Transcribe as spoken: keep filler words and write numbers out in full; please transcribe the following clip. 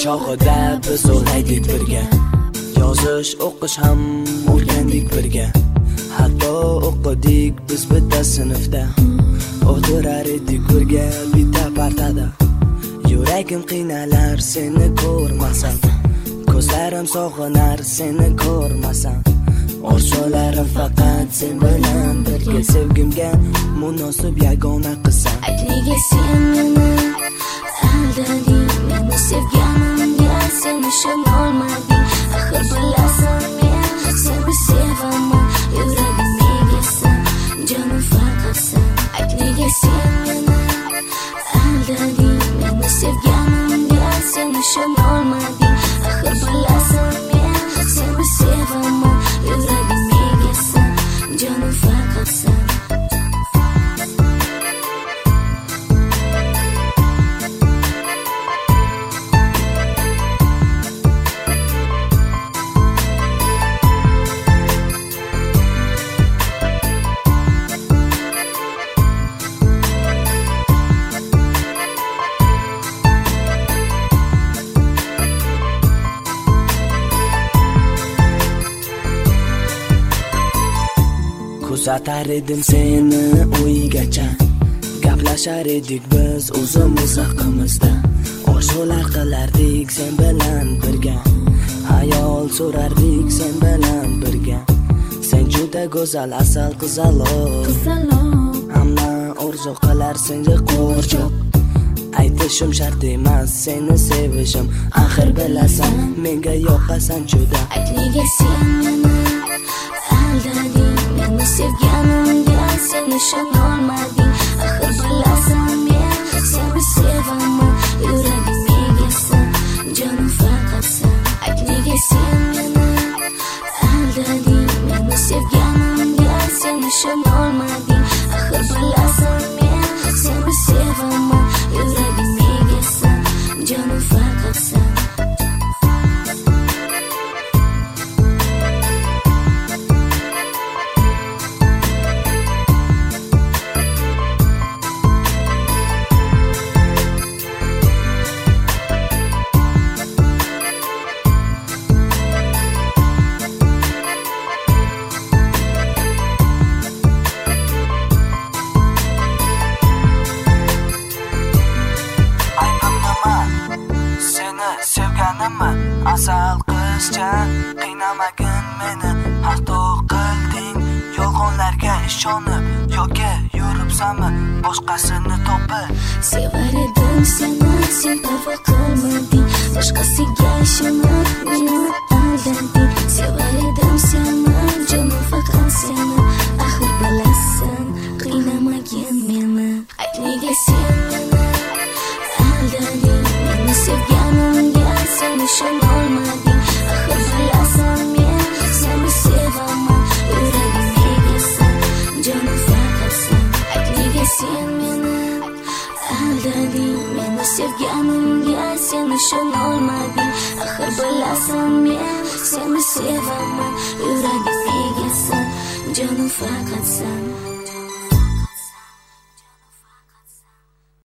chog'ida biz o'laydik birga, yozish o'qish ham o'rgandik birga. Hatto o'qidik biz bitta sinfda, o'tirar edik birga bitta partada. Yuragim qiynalar seni ko'rmasam, ko'zlarim sog'inar seni ko'rmasam. Orzularim faqat sen bilan birga, sevgimga munosib yagona qizsan. Ayt nega sen meni aldading, meni sevganimga sen ishonolmading. Axir bilasan men seni sevaman, yuragim egasan, jonim faqat sen. Ayt nega sen meni aldading, meni sevganimga sen ishonolmading. Axir bilasan men seni sevaman, yuragim egasan, jonim faqat sen. Kuzatar edim seni uygacha, gaplashar edik biz o'zimiz haqimizda. Orshular qilardik sen bilan birga, hayol so'rardik sen bilan birga. Sen juda go'zal asal qizaloq, hamma orzu qilar senga qo'rchoq. Aytishim shart emas seni sevishim, axir bilasan menga yoqasan juda. Ayt nega sen meni aldading, meni sevganimga sen ishonolmading. Axir bilasan men seni sevaman, yuragim egasan, jonim faqat sen. Ayt nega sen meni aldading, meni sevganimga sen ishonolmading. Axir bilasan men seni sevaman, yuragim egasan, jonim faqat sen. Sevganimmi asal qizcha, qiynamagin meni hatto qilding. Yolg'onlarga ishonib yoki yuribsanmi boshqasini topib? Sevar edim seni, sen parvo qilmading, boshqasiga ishonib meni aldading. Sevar edim seni, jonim faqat seni, axir bilasan qiynamagin meni. Ayt nega sen meni aldading, meni sevganimga sen ishonolmading. Axir bilasan men seni sevaman, yuragim egasan, jonim faqat sen. Ayt nega sen meni aldading, meni sevganimga sen ishonolmading. Axir bilasan men seni sevaman, yuragim egasan, jonim faqat sen.